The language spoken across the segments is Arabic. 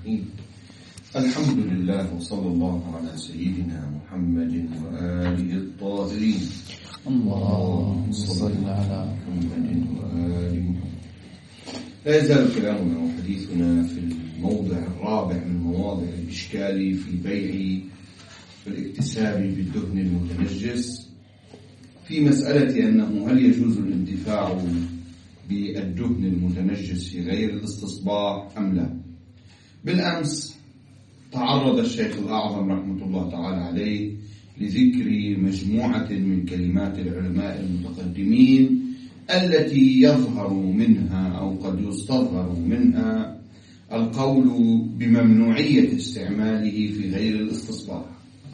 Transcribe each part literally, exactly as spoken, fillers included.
الرحيم. الحمد لله وصلى الله على سيدنا محمد وآله الطاهرين. اللهم صل على محمد وآل محمد. لا يزال كلامنا وحديثنا في الموضع الرابع من مواضع الإشكال في بيع والاكتساب بالدهن المتنجس، في مسألة أنه هل يجوز الانتفاع بالدهن المتنجس في غير الاستصباح أم لا. بالأمس تعرض الشيخ الأعظم رحمة الله تعالى عليه لذكر مجموعة من كلمات العلماء المتقدمين التي يظهر منها أو قد يستظهر منها القول بممنوعية استعماله في غير الاستصباح.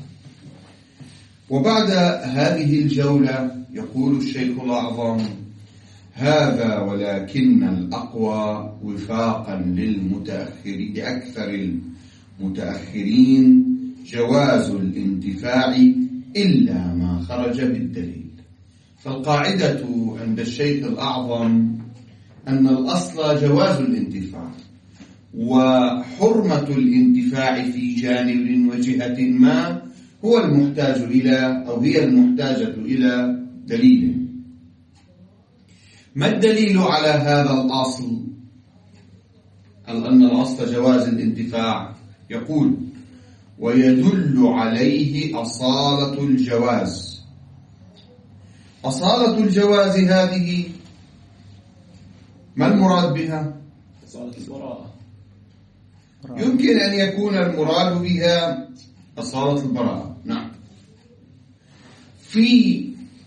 وبعد هذه الجولة يقول الشيخ الأعظم: هذا ولكن الأقوى وفاقا للمتأخرين لأكثر المتأخرين جواز الانتفاع إلا ما خرج بالدليل. فالقاعدة عند الشيخ الأعظم أن الأصل جواز الانتفاع، وحرمة الانتفاع في جانب وجهة ما هو المحتاج إلى أو هي المحتاجة إلى دليل. ما الدليل على هذا الأصل أن الأصل جواز الانتفاع؟ يقول: ويدل عليه أصالة الجواز. أصالة الجواز هذه ما المراد بها؟ أصالة البراءة. يمكن أن يكون المراد بها أصالة البراءة، نعم. في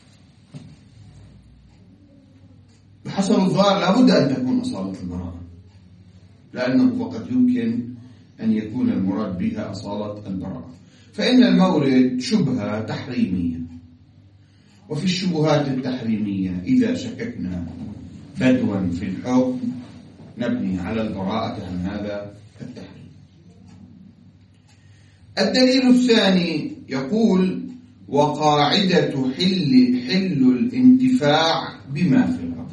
بحسب الظاهر لابد أن تكون أصالة البراءة، لأنه فقط يمكن أن يكون المراد بها أصالة البراءة، فإن المورد شبهة تحريمية، وفي الشبهات التحريمية إذا شككنا بدوا في الحكم نبني على البراءة عن هذا التحريم. الدليل الثاني يقول: وقاعدة حل حل الانتفاع بما في الأرض.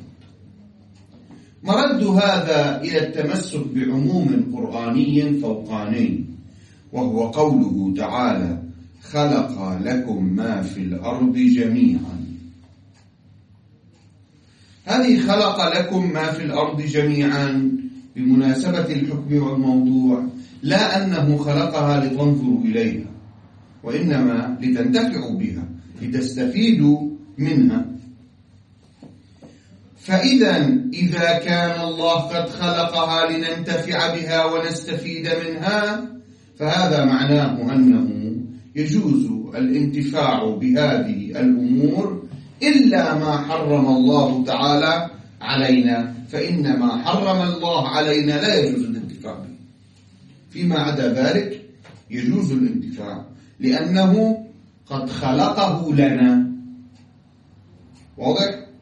مرد هذا إلى التمسك بعموم قرآني فوقاني، وهو قوله تعالى: خلق لكم ما في الأرض جميعا. هذه خلق لكم ما في الأرض جميعا بمناسبة الحكم والموضوع، لا أنه خلقها لتنظروا إليها، وإنما لتنتفعوا بها، لتستفيدوا منها. فإذا إذا كان الله قد خلقها لننتفع بها ونستفيد منها، فهذا معناه أنه يجوز الانتفاع بهذه الأمور إلا ما حرم الله تعالى علينا، فإن ما حرم الله علينا لا يجوز الانتفاع به. فيما عدا ذلك يجوز الانتفاع لأنه قد خلقه لنا. واضح؟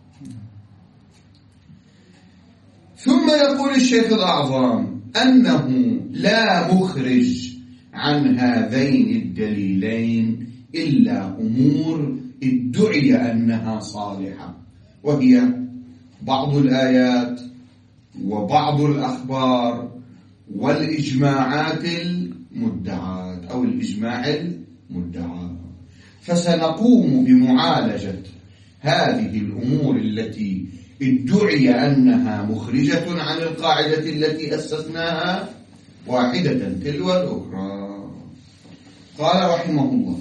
ثم يقول الشيخ الأعظم أنه لا مخرج عن هذين الدليلين إلا أمور ادعي أنها صالحة، وهي بعض الآيات وبعض الأخبار والإجماعات المدعاة أو الإجماع المدعى. فسنقوم بمعالجة هذه الأمور التي ادعي أنها مخرجة عن القاعدة التي أسسناها واحدة تلو الأخرى. قال رحمه الله: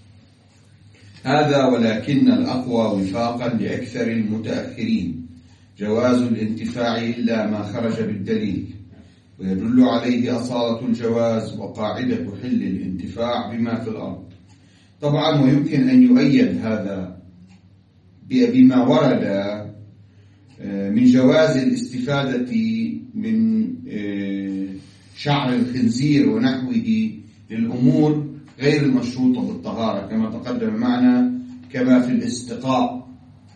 هذا ولكن الأقوى وفاقا لأكثر المتأخرين جواز الانتفاع إلا ما خرج بالدليل، ويدل عليه أصالة الجواز وقاعدة حل الانتفاع بما في الأرض. طبعا ويمكن أن يؤيد هذا بما ورد من جواز الاستفادة من شعر الخنزير ونحوه للأمور غير المشروطة بالطهارة، كما تقدم معنا، كما في الاستقاء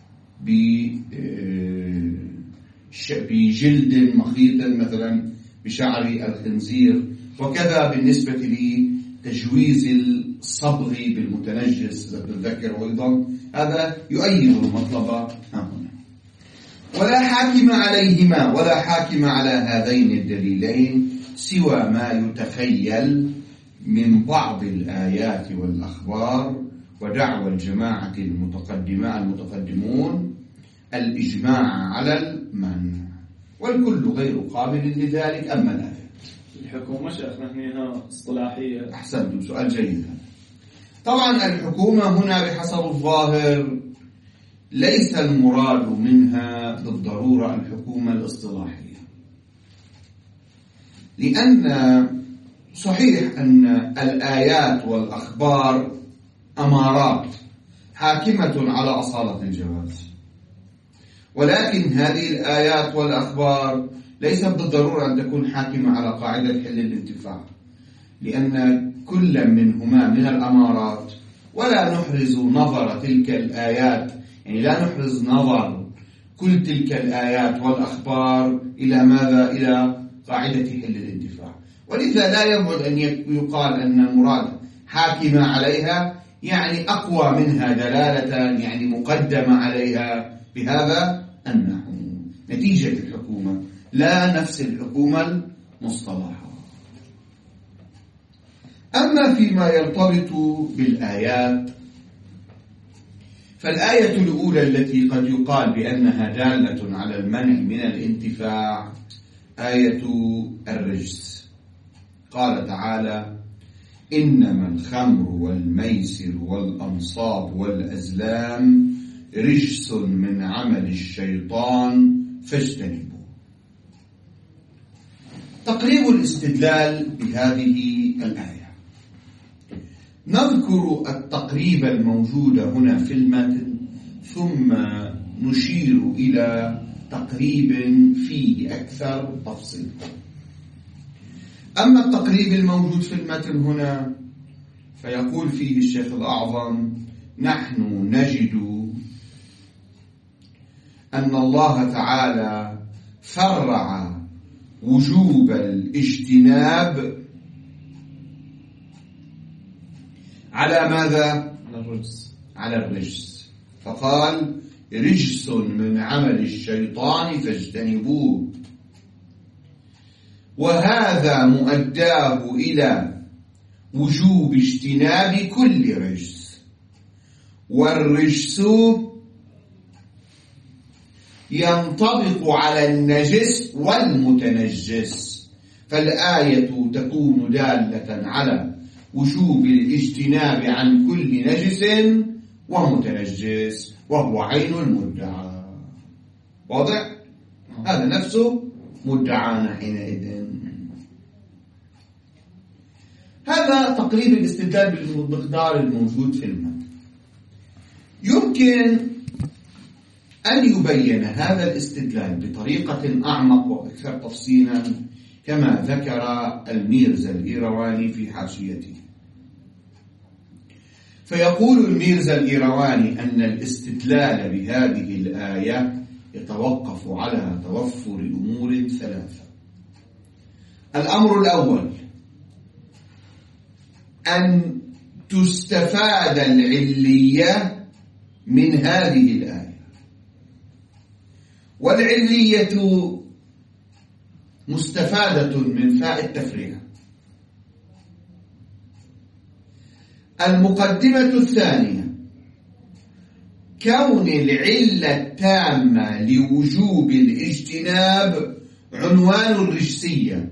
بجلد مخيط مثلا بشعر الخنزير، وكذا بالنسبة لتجويز الصبغ بالمتنجس بالذكر أيضا. هذا يؤيد المطلب هنا. ولا حاكم عليهما ولا حاكم على هذين الدليلين سوى ما يتخيل من بعض الآيات والأخبار، ودعوى الجماعة المتقدمة المتقدمون الإجماع على المنع، والكل غير قابل لذلك. أما الآيات الحكومة شيخنا هنا اصطلاحية. أحسنتم، سؤال جيد. طبعا الحكومة هنا بحسب الظاهر ليس المراد منها بالضرورة الحكومة الاصطلاحية، لأن صحيح أن الآيات والأخبار أمارات حاكمة على أصالة الجواز، ولكن هذه الآيات والأخبار ليست بالضرورة أن تكون حاكمة على قاعدة حل الانتفاع، لأن كل منهما من الأمارات، ولا نحرز نظر تلك الآيات، يعني لا نحرز نظر كل تلك الآيات والأخبار إلى ماذا؟ إلى قاعدة حل الانتفاع. ولذا لا يبعد أن يقال أن المراد حاكمة عليها يعني أقوى منها دلالة، يعني مقدمة عليها بهذا النحو، نتيجة الحكومة لا نفس الحكومة المصطلحة. أما فيما يرتبط بالآيات، فالآية الأولى التي قد يقال بأنها دالة على المنع من الانتفاع آية الرجس. قال تعالى: إنما الخمر والميسر والأنصاب والأزلام رجس من عمل الشيطان فاجتنبوه. تقريب الاستدلال بهذه الآية. نذكر التقريب الموجود هنا في المتن، ثم نشير إلى تقريب فيه أكثر تفصيل. أما التقريب الموجود في المتن هنا فيقول فيه الشيخ الأعظم: نحن نجد أن الله تعالى فرع وجوب الاجتناب على ماذا؟ الرجس. على الرجس، فقال: رجس من عمل الشيطان فاجتنبوه. وهذا مؤداه إلى وجوب اجتناب كل رجس، والرجس ينطبق على النجس والمتنجس، فالآية تكون دالة على وجوب الاجتناب عن كل نجس ومتنجس، وهو عين المدعى. واضح؟ هذا نفسه مدعانا حينئذ. هذا تقريب الاستدلال بالمقدار الموجود في المتن. يمكن أن يبين هذا الاستدلال بطريقة أعمق وأكثر تفصيلا كما ذكر الميرزا الإيرواني في حاشيته. فيقول الميرزا الإيرواني أن الاستدلال بهذه الآية يتوقف على توفر أمور ثلاثة. الأمر الأول أن تستفاد العلية من هذه الآية، والعلية مستفادة من فاء التفريع. المقدمة الثانية: كون العلة التامة لوجوب الاجتناب عنوان الرجسية،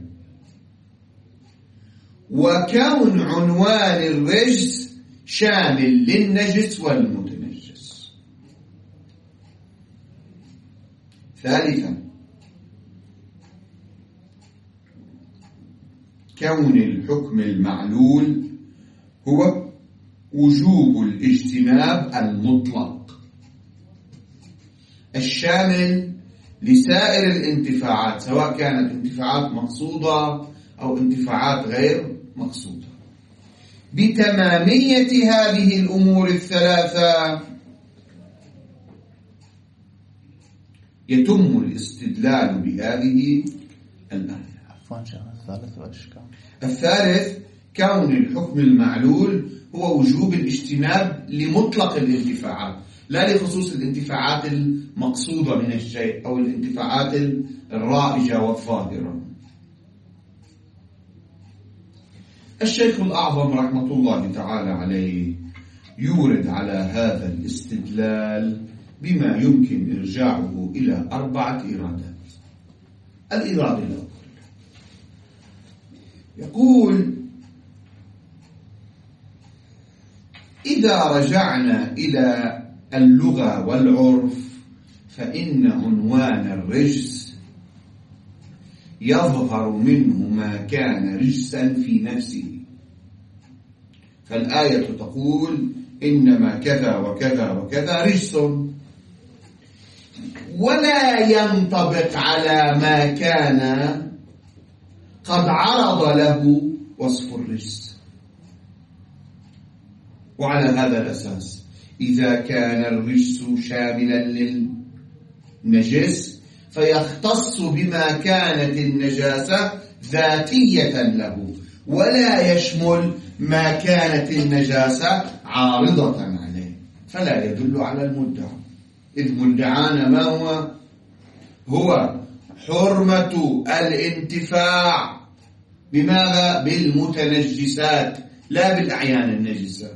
وكون عنوان الرجس شامل للنجس والمتنجس. ثالثا: كون الحكم المعلول هو وجوب الاجتناب المطلق الشامل لسائر الانتفاعات، سواء كانت انتفاعات مقصودة أو انتفاعات غير مقصودة. بتمامية هذه الأمور الثلاثة يتم الاستدلال بهذه الآية. عفوا شيخ، الثالث والإشكال. الثالث: كون الحكم المعلول هو وجوب الاجتناب لمطلق الانتفاعات، لا لخصوص الانتفاعات المقصودة من الشيء أو الانتفاعات الرائجة والظاهرة. الشيخ الأعظم رحمة الله تعالى عليه يورد على هذا الاستدلال بما يمكن إرجاعه إلى أربعة إرادات. الإرادة الأول يقول: إذا رجعنا إلى اللغة والعرف فإن عنوان الرجس يظهر منه ما كان رجسا في نفسه، فالآية تقول: إنما كذا وكذا وكذا رجس، ولا ينطبق على ما كان قد عرض له وصف الرجس. وعلى هذا الأساس إذا كان الرجس شاملا للنجس فيختص بما كانت النجاسة ذاتية له، ولا يشمل ما كانت النجاسة عارضة عليه، فلا يدل على المدعى. إذ مدعانا ما هو؟ هو حرمة الانتفاع بماذا؟ بالمتنجسات لا بالأعيان النجسة.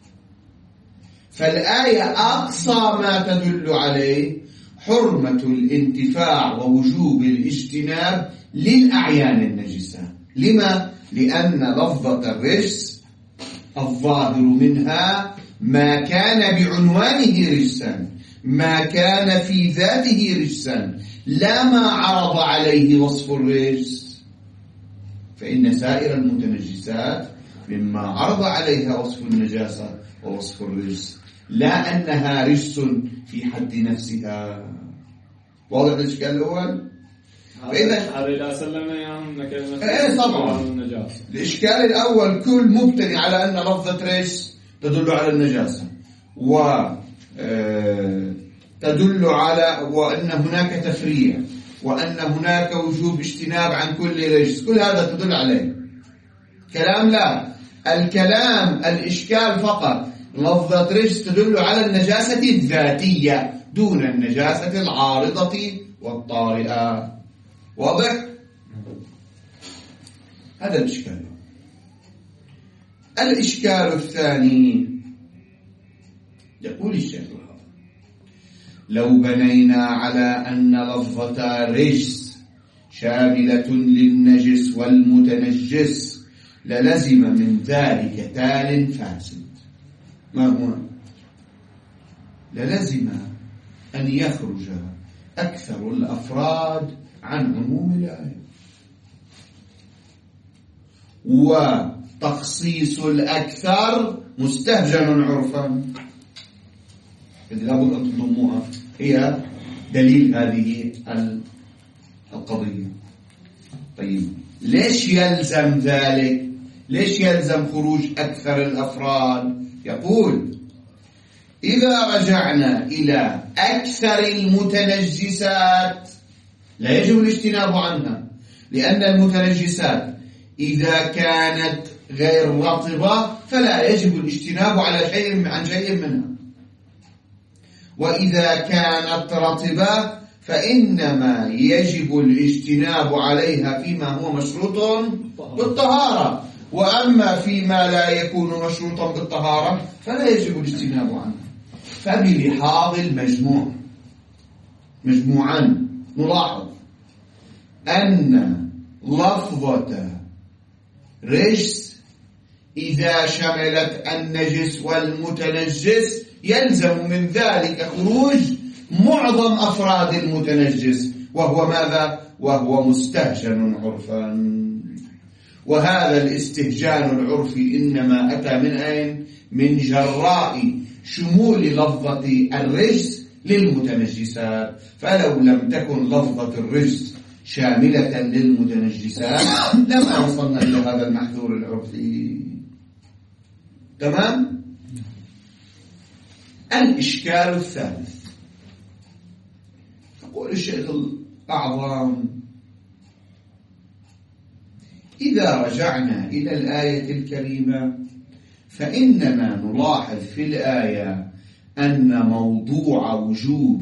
فالآية أقصى ما تدل عليه حرمة الانتفاع ووجوب الاجتناب للأعيان النجسة. لما؟ لأن لفظة الرجس الظاهر منها ما كان بعنوانه رجسا، ما كان في ذاته رجسا، لا ما عرض عليه وصف الرجس. فإن سائر المتنجسات مما عرض عليها وصف النجاسة ووصف الرجس، لا أنها رجس في حد نفسها. واضح الإشكال الأول؟ فإذا على سلمنا يا كلمة إيه طبعا النجاسة. الإشكال الأول كل مبتني على أن لفظة رجس تدل على النجاسة، و تدل على وأن هناك تفريع، وأن هناك وجوب اجتناب عن كل رجس، كل هذا تدل عليه. كلام لا، الكلام الإشكال فقط لفظة رجس تدل على النجاسة الذاتية دون النجاسة العارضة والطارئة. واضح؟ هذا الإشكال. الإشكال الثاني يقول الشيخ: لو بنينا على أن لفظة رجس شاملة للنجس والمتنجس للزم من ذلك تال فاسد. ما هو؟ للزم أن يخرج أكثر الأفراد عن عموم الآية، وتخصيص الأكثر مستهجن عرفا. لابد أن تضموها، هي دليل هذه القضية. طيب ليش يلزم ذلك؟ ليش يلزم خروج أكثر الأفراد؟ يقول: إذا رجعنا إلى أكثر المتنجسات لا يجب الاجتناب عنها، لأن المتنجسات إذا كانت غير رطبة فلا يجب الاجتناب على شيء عن شيء منها، وإذا كانت رطبة فإنما يجب الاجتناب عليها فيما هو مشروط بالطهارة، وأما فيما لا يكون مشروطا بالطهارة فلا يجب الاجتناب عنه. فبلحاظ المجموع مجموعا نلاحظ أن لفظة رجس إذا شملت النجس والمتنجس يلزم من ذلك خروج معظم أفراد المتنجس، وهو ماذا؟ وهو مستهجن عرفا. وهذا الاستهجان العرفي إنما أتى من أين؟ من جراء شمول لفظة الرجس للمتنجسات. فلو لم تكن لفظة الرجس شاملة للمتنجسات لما وصلنا إلى هذا المحذور العرفي. تمام؟ الإشكال الثالث يقول الشيخ الأعظم: إذا رجعنا إلى الآية الكريمة فإننا نلاحظ في الآية أن موضوع وجوب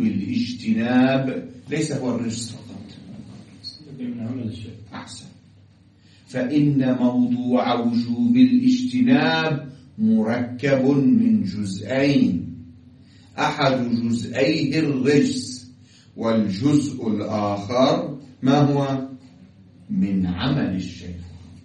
الاجتناب ليس هو الرجس فقط. أحسن. فإن موضوع وجوب الاجتناب مركب من جزئين، أحد جزئيه الرجس، والجزء الآخر ما هو؟ من عمل الشيطان.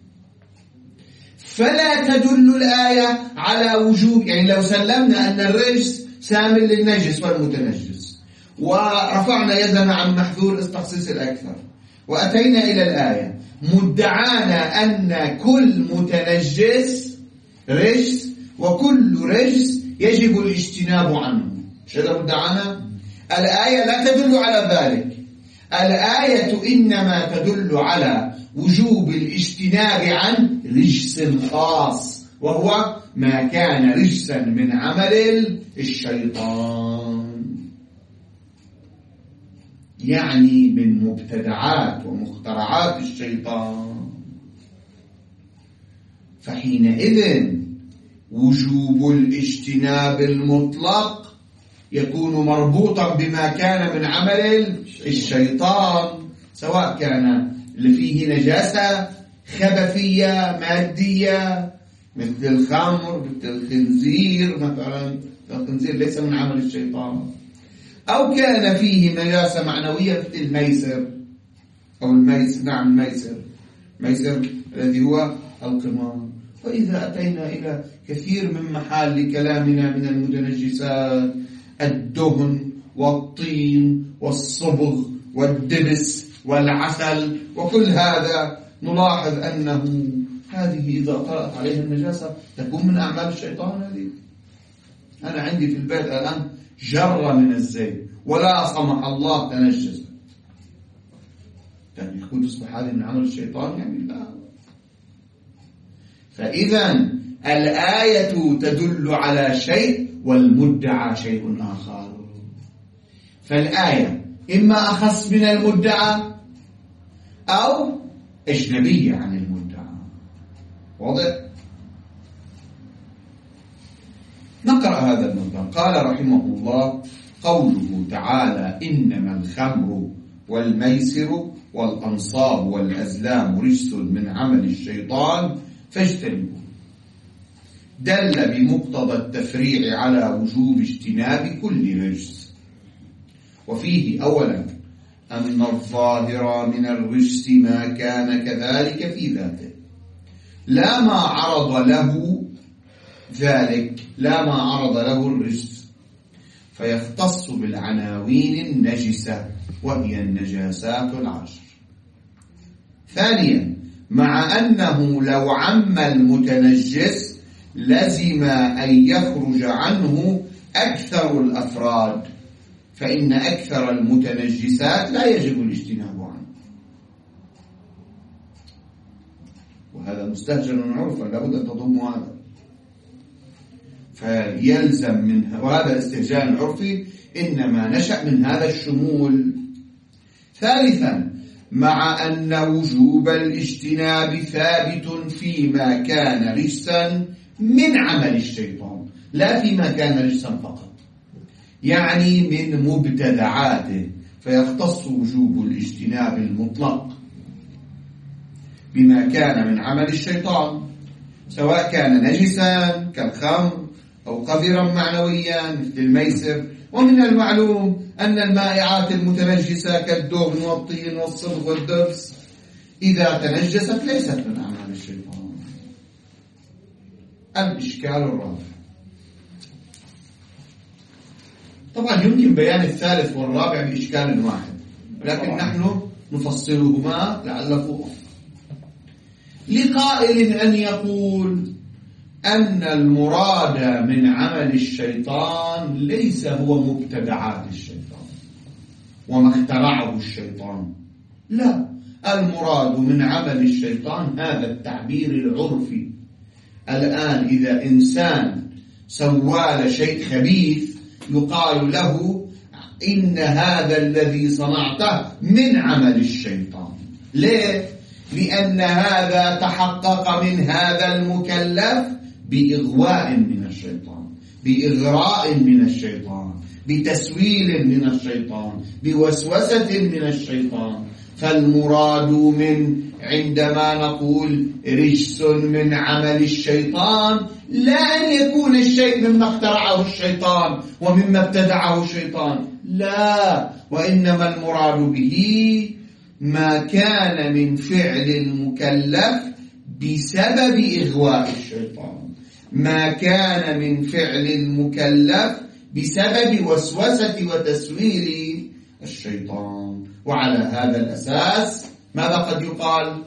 فلا تدل الآية على وجوب، يعني لو سلمنا أن الرجس سامل للنجس والمتنجس ورفعنا يدنا عن محذور استخصيص الأكثر وأتينا إلى الآية مدعانا أن كل متنجس رجس وكل رجس يجب الاجتناب عنه، مش هذا مدعانا؟ الآية لا تدل على ذلك، الآية إنما تدل على وجوب الاجتناب عن رجس خاص، وهو ما كان رجسا من عمل الشيطان، يعني من مبتدعات ومخترعات الشيطان. فحينئذ وجوب الاجتناب المطلق يكون مربوطا بما كان من عمل الشيطان، سواء كان اللي فيه نجاسة خبثية مادية مثل الخمر مثل الخنزير مثلا، الخنزير ليس من عمل الشيطان، أو كان فيه نجاسة معنوية مثل الميسر أو الميسر، نعم الميسر، ميسر الذي هو القمار. وإذا أتينا إلى كثير من محال كلامنا من المتنجسات الدهن والطين والصبغ والدبس والعسل وكل هذا، نلاحظ أنه هذه إذا طرأت عليها النجاسة تكون من أعمال الشيطان. هذه أنا عندي في البيت الآن جرة من الزيت ولا سمح الله تنجست، يعني يكون تصبح هذه من عمل الشيطان؟ يعني لا. فإذا الآية تدل على شيء والمدعى شيء آخر، فالآية إما أخص من المدعى أو أجنبية عن المدعى. واضح؟ نقرأ هذا المنظر. قال رحمه الله: قوله تعالى: إنما الخمر والميسر والأنصاب والأزلام رجس من عمل الشيطان فاجتنبوه، دل بمقتضى التفريع على وجوب اجتناب كل رجس. وفيه أولا أن الظاهر من الرجس ما كان كذلك في ذاته، لا ما عرض له ذلك، لا ما عرض له الرجس، فيختص بالعناوين النجسة وهي النجاسات العشر. ثانيا مع أنه لو عم المتنجس لزم أن يخرج عنه أكثر الأفراد، فإن أكثر المتنجسات لا يجب الاجتناب عنه، وهذا مستهجن عرفا لابد أن تضم هذا، فيلزم منها، وهذا الاستهجان العرفي إنما نشأ من هذا الشمول. ثالثا مع أن وجوب الاجتناب ثابت فيما كان رجسا من عمل الشيطان، لا فيما كان رجسا فقط، يعني من مبتدعاته، فيختص وجوب الاجتناب المطلق بما كان من عمل الشيطان، سواء كان نجسا كالخمر أو قذرا معنويا مثل الميسر. ومن المعلوم أن المائعات المتنجسة كالدهن والطين والصبغ والدبس إذا تنجست ليست من أعمال الشيطان. الإشكال الرابع، طبعا يمكن بيان الثالث والرابع بإشكال واحد، لكن نحن نفصلهما لعله لقائل أن يقول أن المراد من عمل الشيطان ليس هو مبتدعات الشيطان وما اخترعه الشيطان، لا، المراد من عمل الشيطان هذا التعبير العرفي. الآن إذا إنسان سوال شيء خبيث يقال له إن هذا الذي صنعته من عمل الشيطان. ليه؟ لأن هذا تحقق من هذا المكلف بإغواء من الشيطان، بإغراء من الشيطان، بتسويل من الشيطان، بوسوسة من الشيطان. فالمراد من عندما نقول رجس من عمل الشيطان لا أن يكون الشيء مما اخترعه الشيطان ومما ابتدعه الشيطان، لا، وإنما المراد به ما كان من فعل المكلف بسبب إغواء الشيطان، ما كان من فعل المكلف بسبب وسوسة وتسويل الشيطان. وعلى هذا الأساس ماذا قد يقال؟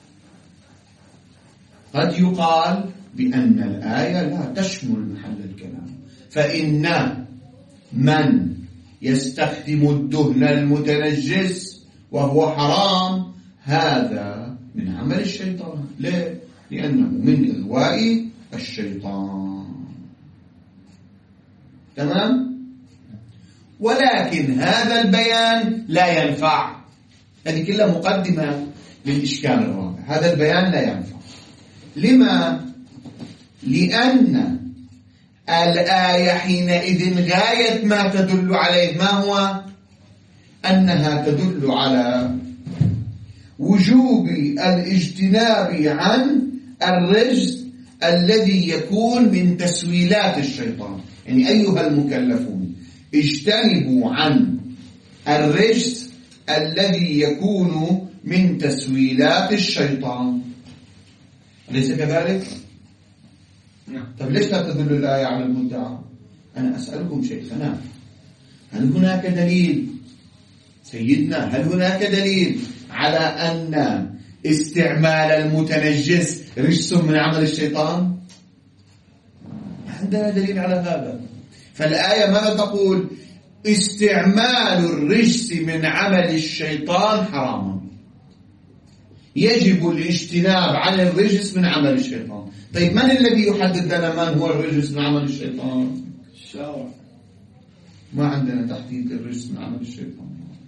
قد يقال بأن الآية لا تشمل محل الكلام، فإن من يستخدم الدهن المتنجس وهو حرام هذا من عمل الشيطان. ليه؟ لأنه من إغواء الشيطان. تمام؟ ولكن هذا البيان لا ينفع. هذه كلها مقدمة للإشكال الرابع. هذا البيان لا ينفع. لما؟ لأن الآية حينئذ غاية ما تدل عليه ما هو؟ أنها تدل على وجوب الاجتناب عن الرجس الذي يكون من تسويلات الشيطان. يعني أيها المكلفون اجتنبوا عن الرجس الذي يكون من تسويلات الشيطان، أليس كذلك؟ نعم. طيب ليش لا تدل الآية على المدعى؟ أنا أسألكم شيخنا، هل هناك دليل سيدنا هل هناك دليل على أن استعمال المتنجس رجس من عمل الشيطان؟ ما عندنا دليل على هذا. فالآية ماذا تقول؟ استعمال الرجس من عمل الشيطان حرام، يجب الاجتناب عن الرجس من عمل الشيطان. طيب من الذي يحدد لنا من هو الرجس من عمل الشيطان؟ الشرع. ما عندنا تحديد الرجس من عمل الشيطان.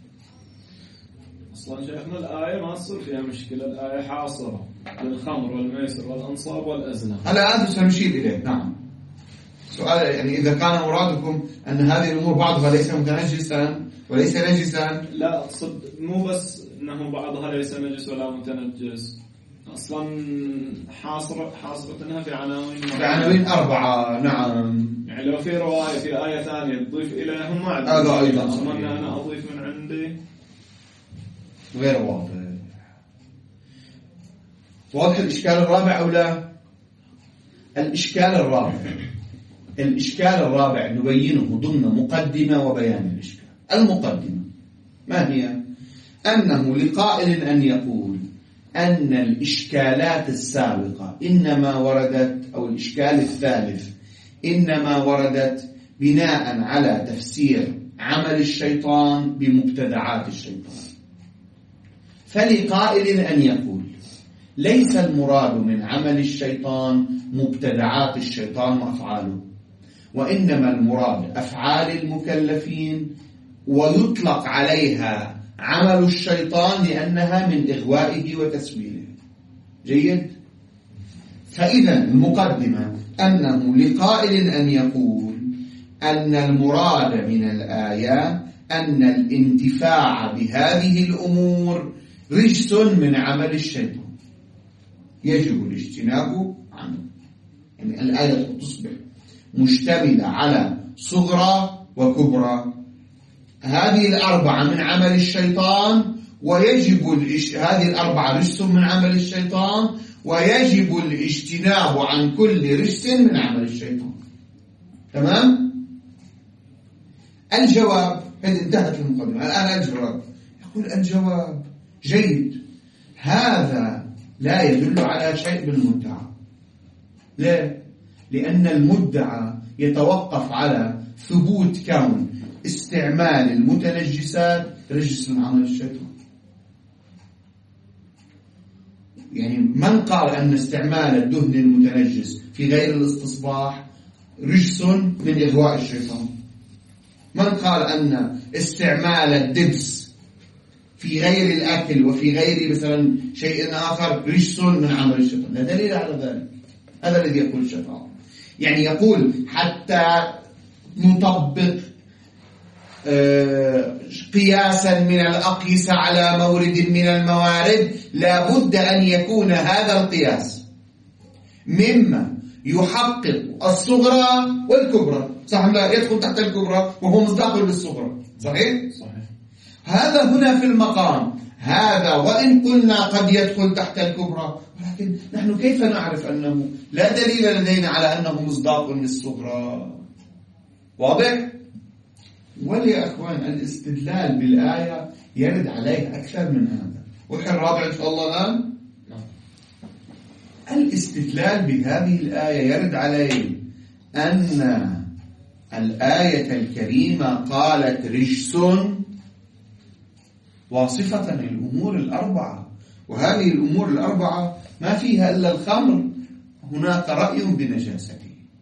أصلا شيخنا الآية ما تصير فيها مشكلة، الآية حاصرة للخمر والميسر والأنصاب والأزلام. هلا أنتم سنشير إليه. نعم. سؤال يعني إذا كان مرادكم أن هذه الأمور بعضها ليس متنجسا وليس نجسا. لا أقصد مو بس أنه بعضها ليس نجس ولا متنجس، أصلا حاصرة حاصرتها في عناوين في عناوين أربعة. نعم. يعني لو في رواية في آية ثانية تضيف إليهم ما عندي. هذا أيضا أتمنى أنا أضيف من عندي غير واضح. واضح الإشكال الرابع أو لا؟ الإشكال الرابع الإشكال الرابع نبينه ضمن مقدمة وبيان الإشكال. المقدمة ما هي؟ أنه لقائل أن يقول أن الإشكالات السابقة إنما وردت، أو الإشكال الثالث إنما وردت بناء على تفسير عمل الشيطان بمبتدعات الشيطان. فلقائل أن يقول ليس المراد من عمل الشيطان مبتدعات الشيطان وأفعاله، وإنما المراد أفعال المكلفين، ويطلق عليها عمل الشيطان لأنها من إغوائه وتسويله. جيد؟ فإذا المقدمة أنه لقائل أن يقول أن المراد من الآية أن الانتفاع بهذه الأمور رجس من عمل الشيطان يجب الاجتناب عنه. يعني الآية تصبح مشتملة على صغرى وكبرى. هذه الأربعة من عمل الشيطان، ويجب الإش... هذه الأربعة رجس من عمل الشيطان، ويجب الاجتناب عن كل رجس من عمل الشيطان. تمام؟ الجواب، هذه انتهت المقدمة، الآن الجواب. يقول الجواب جيد، هذا لا يدل على شيء بالمدعى. ليه؟ لأن المدعى يتوقف على ثبوت كون استعمال المتنجسات رجس من عمل الشيطان. يعني من قال أن استعمال الدهن المتنجس في غير الاستصباح رجس من إغواء الشيطان؟ من قال أن استعمال الدبس في غير الأكل وفي غير مثلا شيء آخر رجس من عمل الشيطان؟ لا دليل على ذلك. هذا الذي يقول الشيطان. يعني يقول حتى نطبق قياسا من الأقيسة على مورد من الموارد، لا بد أن يكون هذا القياس مما يحقق الصغرى والكبرى. صح؟ لا يدخل تحت الكبرى وهو مصداق للصغرى. صحيح؟ صحيح. هذا هنا في المقام هذا، وإن قلنا قد يدخل تحت الكبرى، ولكن نحن كيف نعرف أنه لا دليل لدينا على أنه مصداق للصغرى؟ واضح؟ ولي أخوان الاستدلال بالآية يرد عليه أكثر من هذا. وحي الرابع إن شاء الله الآن. الاستدلال بهذه الآية يرد عليه أن الآية الكريمة قالت رجس واصفة الأمور الأربعة، وهذه الأمور الأربعة ما فيها إلا الخمر هناك رأي بنجاسته.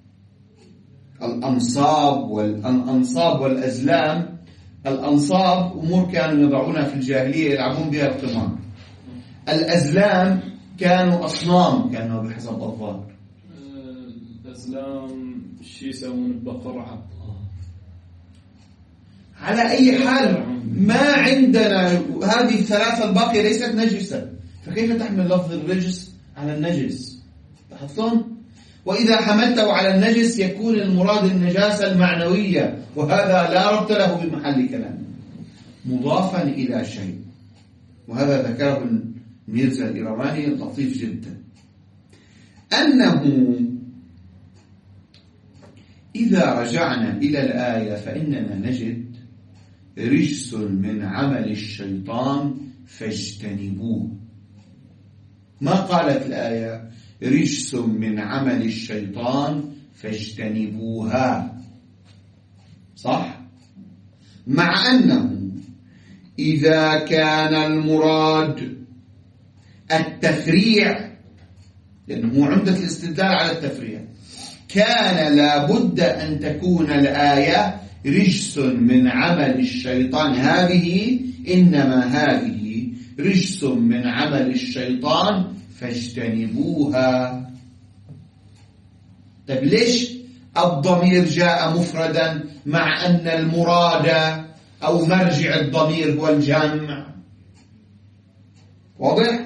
الأنصاب والأنصاب والأزلام، الأنصاب أمور كانوا يضعونها في الجاهلية يلعبون بها القمار. الأزلام كانوا أصنام كانوا بحسب الظاهر. الأزلام شيء يسمون بقرعة. على أي حال ما عندنا هذه الثلاثة الباقية ليست نجسة، فكيف تحمل لفظ الرجس على النجس؟ لاحظتم؟ وإذا حملته على النجس يكون المراد النجاسة المعنوية، وهذا لا ربط له بمحل كلام. مضافا إلى شيء، وهذا ذكره الميرزا الإيرواني لطيف جدا، أنه إذا رجعنا إلى الآية فإننا نجد رجس من عمل الشيطان فاجتنبوه. ما قالت الآية رجس من عمل الشيطان فاجتنبوها، صح؟ مع أنه إذا كان المراد التفريع، لأنه عمدة الاستدلال على التفريع، كان لابد أن تكون الآية رجس من عمل الشيطان، هذه إنما هذه رجس من عمل الشيطان فاجتنبوها. طيب ليش الضمير جاء مفردا مع أن المراد أو مرجع الضمير هو الجمع؟ واضح؟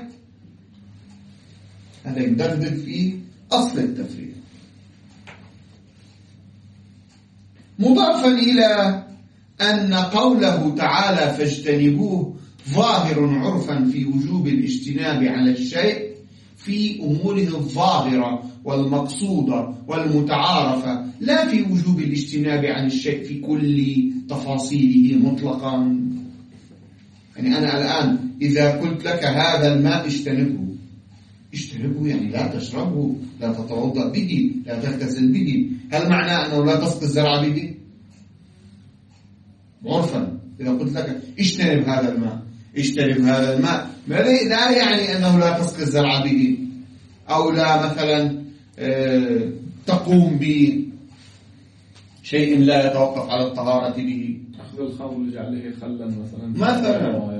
هذا يدخل في أصل التفريع. مضافا إلى أن قوله تعالى فاجتنبوه ظاهر عرفا في وجوب الاجتناب على الشيء في أموره الظاهرة والمقصودة والمتعارفة، لا في وجوب الاجتناب عن الشيء في كل تفاصيله مطلقا. يعني أنا الآن إذا قلت لك هذا الماء اجتنبه، اجتنبه يعني لا تشربه، لا تتوضأ به، لا تغتسل به، هل معناه أنه لا تسقي الزرع به؟ عرفا إذا قلت لك اجتنب هذا الماء، اجتنب هذا الماء، لا يعني أنه لا تسقي الزرع به، أو لا مثلا اه تقوم بشيء لا يتوقف على الطهارة به. أخذ الخمر وجعله خلا مثلا مثلا.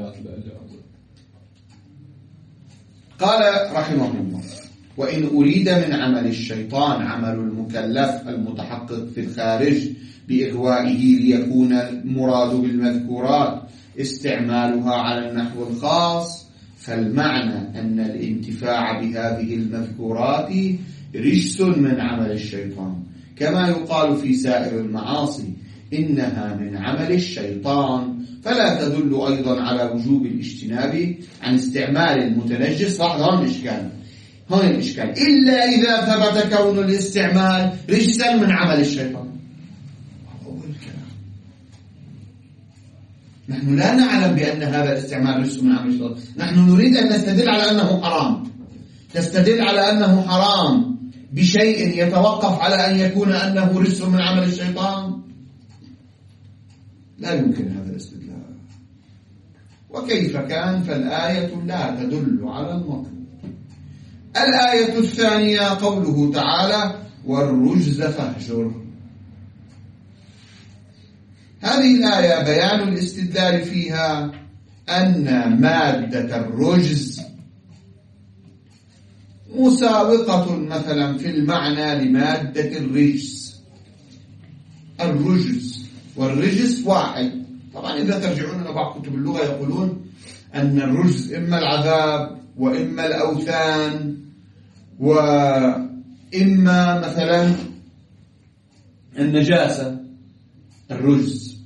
قال رحمه الله وإن أريد من عمل الشيطان عمل المكلف المتحقق في الخارج بإغوائه ليكون المراد بالمذكورات استعمالها على النحو الخاص، فالمعنى أن الانتفاع بهذه المذكورات رجس من عمل الشيطان، كما يقال في سائر المعاصي إنها من عمل الشيطان، فلا تدل أيضا على وجوب الاجتناب عن استعمال المتنجس. راح هون الإشكال، هون الإشكال إلا إذا ثبت كون الاستعمال رجسا من عمل الشيطان. أول كلام، نحن لا نعلم بأن هذا الاستعمال رجس من عمل الشيطان، نحن نريد أن نستدل على أنه حرام. تستدل على أنه حرام بشيء يتوقف على أن يكون أنه رجس من عمل الشيطان؟ لا يمكن هذا الاستدلال. وكيف كان فالآية لا تدل على المطلوب. الآية الثانية قوله تعالى والرجز فاهجر. هذه الآية بيان الاستدلال فيها أن مادة الرجز مساوقة مثلا في المعنى لمادة الرجس. الرجز والرجس واحد، طبعا إذا ترجعون إلى بعض كتب اللغة يقولون أن الرجز إما العذاب وإما الأوثان وإما مثلا النجاسة. الرجز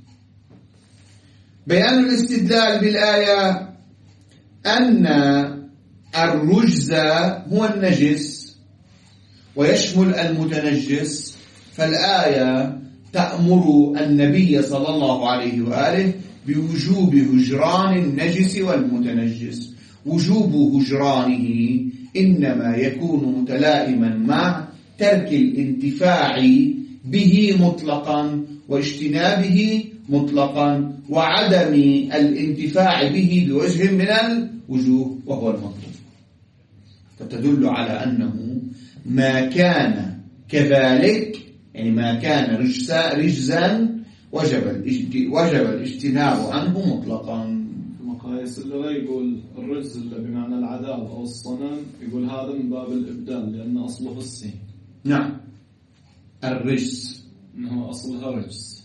بيان الاستدلال بالآية أن الرجز هو النجس ويشمل المتنجس، فالآية تأمر النبي صلى الله عليه وآله بوجوب هجران النجس والمتنجس. وجوب هجرانه إنما يكون متلائما مع ترك الانتفاع به مطلقا واجتنابه مطلقا وعدم الانتفاع به بوجه من الوجوه وهو المطلوب. فتدل على أنه ما كان كذلك، يعني ما كان رجزا, رجزا وجب وجب الاجتناب عنه مطلقا. مقاييس اللغة يقول الرجز بمعنى العذاب أو الصنم، يقول هذا من باب الإبدال لأن أصله السين. نعم، الرجز إنه أصلها رجز.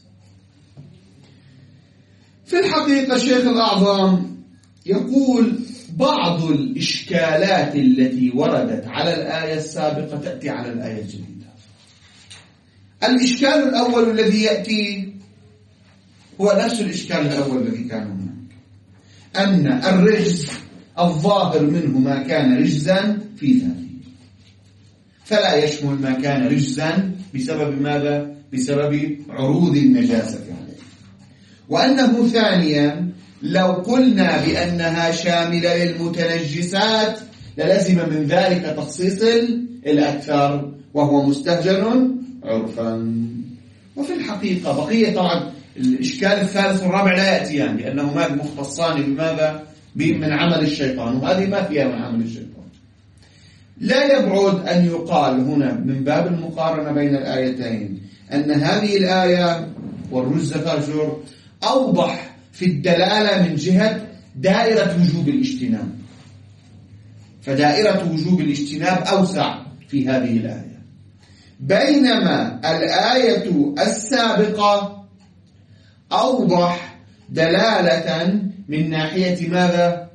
في الحقيقة الشيخ الأعظم يقول بعض الإشكالات التي وردت على الآية السابقة تأتي على الآية الجديدة. الإشكال الأول الذي يأتي هو نفس الإشكال الأول الذي كان هناك، أن الرجز الظاهر منه ما كان رجزا في ذاته، فلا يشمل ما كان رجزا بسبب ماذا؟ بسبب عروض النجاسة عليه. وأنه ثانيا لو قلنا بأنها شاملة للمتنجسات للزم من ذلك تخصيص الأكثر وهو مستهجن عرفا. وفي الحقيقة بقية طبعا الإشكال الثالث والرابع لا يأتيان لأنهما مختصان بماذا؟ من عمل الشيطان، وهذه ما فيها من عمل الشيطان. لا يبعد أن يقال هنا من باب المقارنة بين الآيتين أن هذه الآية والرجز فاجر أوضح في الدلالة من جهة دائرة وجوب الاجتناب، فدائرة وجوب الاجتناب أوسع في هذه الآية، بينما الآية السابقة أوضح دلالة من ناحية ماذا؟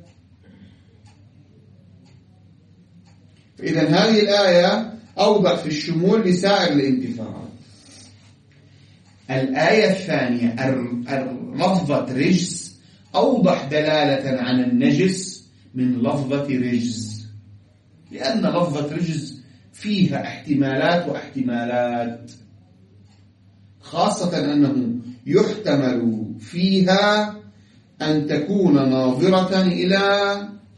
فإذا هذه الآية أوضح في الشمول لسائر الانتفاعات. الآية الثانية لفظة رجز أوضح دلالة عن النجس من لفظة رجز، لأن لفظة رجز فيها احتمالات واحتمالات، خاصة أنه يحتمل فيها أن تكون ناظرة إلى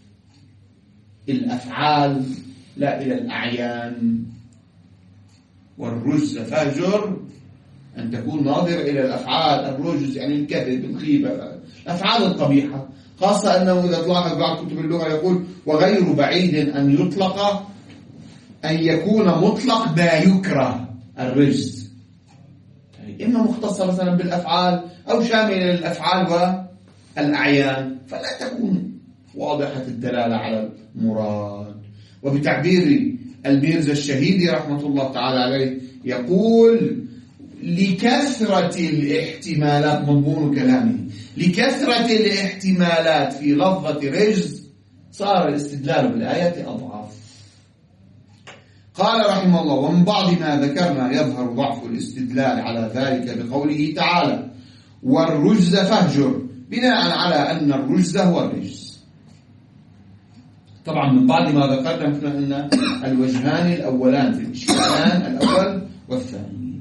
الأفعال لا إلى الأعيان. والرجز فاجر أن تكون ناظرة إلى الأفعال. الرجز يعني الكذب، الغيبة، الأفعال القبيحة، خاصة أنه إذا تلاحظ بعض كتب اللغة يقول وغير بعيد أن يطلق أن يكون مطلق ما يكره الرجز، يعني إما مختصة مثلا بالأفعال أو شاملة للأفعال والأعيان، فلا تكون واضحة الدلالة على المراد. وبتعبير الميرزا الشهيدي رحمة الله تعالى عليه يقول لكثرة الاحتمالات، مضمون كلامه لكثرة الاحتمالات في لفظة رجز صار الاستدلال بالآية أضعف. قال رحمه الله ومن بعض ما ذكرنا يظهر ضعف الاستدلال على ذلك بقوله تعالى والرجز فاهجر، بناء على أن الرجز هو الرجز. طبعا من بعد ما ذكرنا مثل أن الوجهان الأولان في الإشكالان الأول والثاني.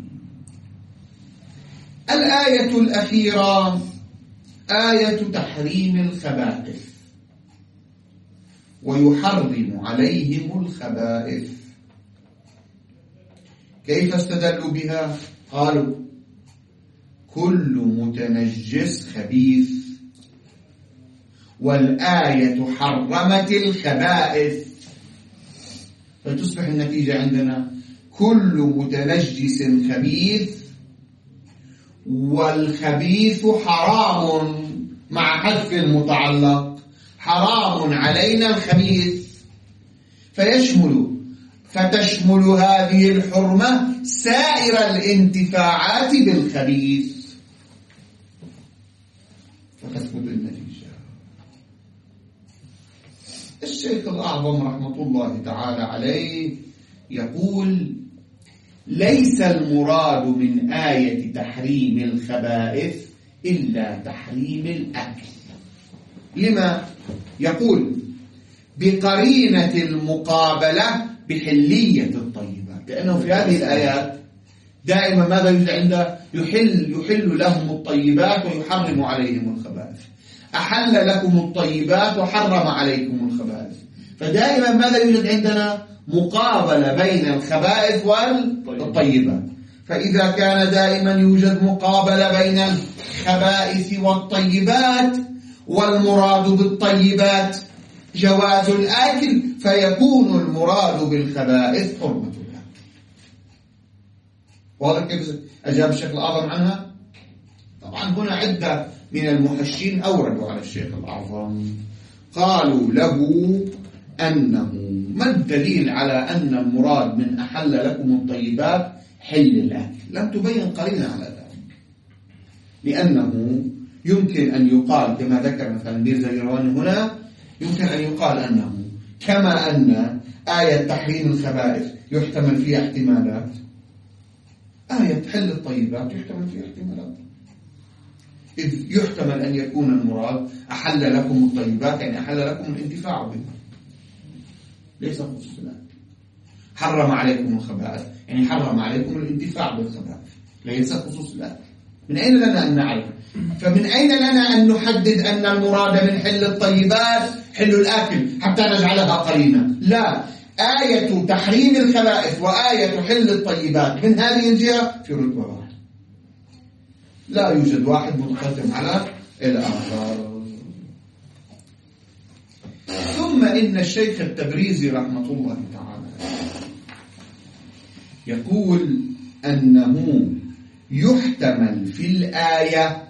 الآية الأخيرة آية تحريم الخبائث ويحرم عليهم الخبائث. كيف استدلوا بها؟ قالوا كل متنجس خبيث، والآية حرمت الخبائث، فتصبح النتيجة عندنا كل متنجس خبيث، والخبيث حرام مع حذف المتعلق، حرام علينا الخبيث، فيشمل فتشمل هذه الحرمة سائر الانتفاعات بالخبيث. تثبت النتيجة. الشيخ الأعظم رحمة الله تعالى عليه يقول: ليس المراد من آية تحريم الخبائث إلا تحريم الأكل. لما؟ يقول: بقرينة المقابلة بحلية الطيبات، لأنه في هذه الآيات دائما ماذا يوجد عنده؟ يحل, يحل لهم الطيبات ويحرم عليهم الخبائث. أحل لكم الطيبات وحرم عليكم الخبائث. فدائما ماذا يوجد عندنا؟ مقابلة بين الخبائث والطيبات. فإذا كان دائما يوجد مقابلة بين الخبائث والطيبات، والمراد بالطيبات جواز الأكل، فيكون المراد بالخبائث حرمة الأكل. واضح كيف أجاب الشيخ الأعظم عنها؟ طبعا هنا عدة من المحشين أوردوا على الشيخ الأعظم، قالوا له أنه ما الدليل على أن المراد من أحل لكم الطيبات حل الأكل؟ لم تبين قرينة على ذلك، لأنه يمكن أن يقال كما ذكر مثلا ميرزا الإيرواني هنا، يمكن أن يقال أنه كما أن آية تحريم الخبائث يحتمل فيها احتمالات، آية حل الطيبات يحتمل فيها احتمالات. إذ يحتمل أن يكون المراد أحل لكم الطيبات يعني أحل لكم الانتفاع بها، ليس خصوص الأكل. حرم عليكم الخبائث يعني حرم عليكم الانتفاع بالخبائث، ليس خصوص الأكل. من أين لنا أن نعرف؟ فمن أين لنا أن نحدد أن المراد من حل الطيبات حل الأكل حتى نجعلها قرينة؟ لا، آية تحريم الخبائث وآية حل الطيبات من هذه الجهة في رتبة واحدة، لا يوجد واحد متقدم على الآخر. ثم إن الشيخ التبريزي رحمة الله تعالى يقول أنه يحتمل في الآية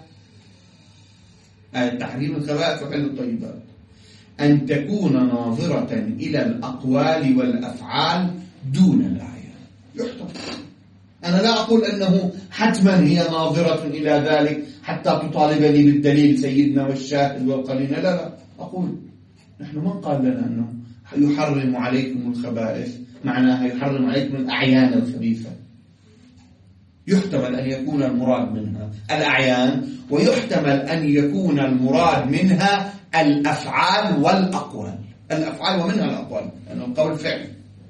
آية تحريم الخبائث وحل الطيبات أن تكون ناظرة إلى الأقوال والأفعال دون الآية. يحتمل. أنا لا أقول أنه حتما هي ناظرة إلى ذلك حتى تطالبني بالدليل سيدنا والشاهد والقرينة، لا لا، أقول نحن من قال لنا أنه يحرم عليكم الخبائث معناها يحرم عليكم الأعيان الخبيثة. يحتمل أن يكون المراد منها الأعيان، ويحتمل أن يكون المراد منها الأفعال والأقوال، الأفعال ومنها الأقوال، لأنه القول فعل،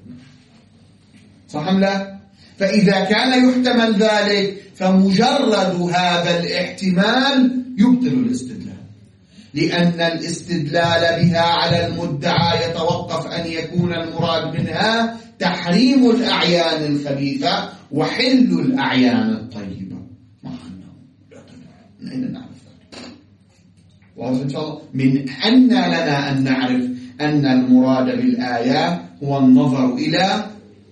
صح أم لا؟ فإذا كان يحتمل ذلك فمجرد هذا الاحتمال يبطل الاستدلال، لأن الاستدلال بها على المدعى يتوقف أن يكون المراد منها تحريم الأعيان الخبيثة وحل الأعيان الطيبة، مع أنه من أين نعرف ذلك؟ واضح إن شاء الله؟ من أن لنا أن نعرف أن المراد بالآية هو النظر إلى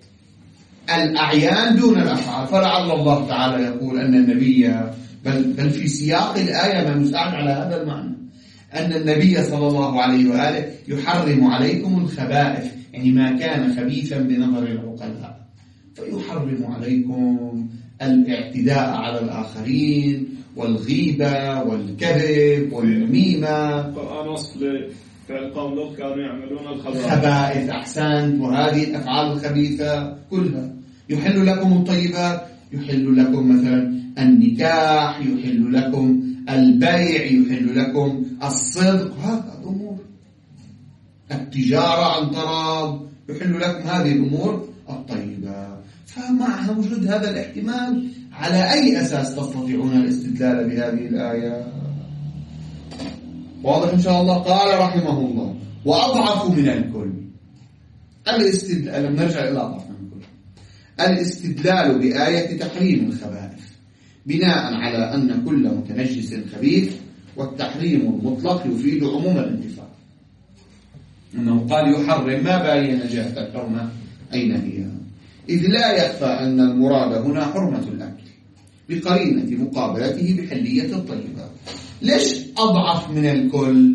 الأعيان دون الأفعال. فلعل الله تعالى يقول أن النبي بل, بل في سياق الآية ما يساعد على هذا المعنى، أن النبي صلى الله عليه وآله يحرم عليكم الخبائث، يعني ما كان خبيثا بنظر العقلاء، فيحرم عليكم الاعتداء على الآخرين والغيبة والكذب والنميمة. القرآن وصف فعل قوم لوط كانوا يعملون الخبائث. خبائث، أحسنت، وهذه الأفعال الخبيثة كلها. يحل لكم الطيبات، يحل لكم مثلا النكاح، يحل لكم البيع، يحل لكم الصدق، هذا أمور التجارة عن تراض، يحل لكم هذه الأمور الطيبة. فمع وجود هذا الاحتمال على أي أساس تستطيعون الاستدلال بهذه الآية؟ واضح إن شاء الله؟ قال رحمه الله: وأضعف من الكل الاستدلال. نرجع إلى أضعف من الكل الاستدلال بآية تحريم الخبائث بناء على أن كل متنجس خبيث، والتحريم المطلق يفيد عموم الانتفاع. أنه قال يحرم، ما بين جهة الحرمة أين هي؟ إذ لا يخفى أن المراد هنا حرمة الأكل بقرينة مقابلته بحلية الطيبات. ليش أضعف من الكل؟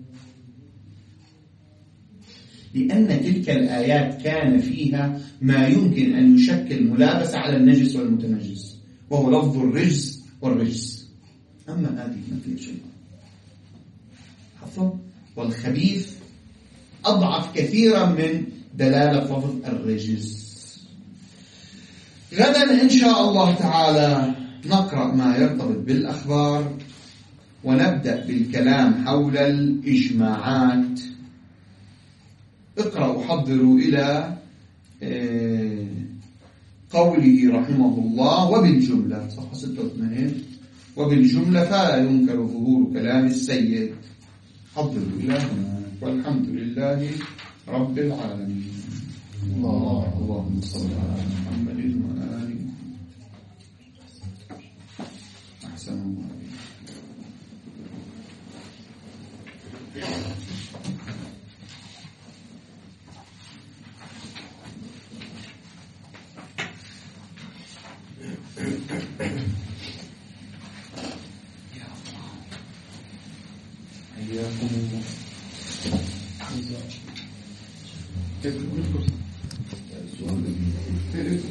لأن تلك الآيات كان فيها ما يمكن أن يشكل ملابسة على النجس والمتنجس، وهو لفظ الرجس والرجس. أما هذه ما فيها شيء، عفوا والخبيث أضعف كثيرا من دلالة لفظ الرجس. غدا إن شاء الله تعالى نقرأ ما يرتبط بالأخبار، ونبدأ بالكلام حول الإجماعات. اقرأوا حضروا إلى قوله رحمه الله وبالجملة صفحة ستة وثمانين، وبالجملة فلا ينكر ظهور كلام السيد. حضروا إلى هناك، والحمد لله رب العالمين. الله اللهم صل على محمد وآله. أحسن الله. حياكم الله.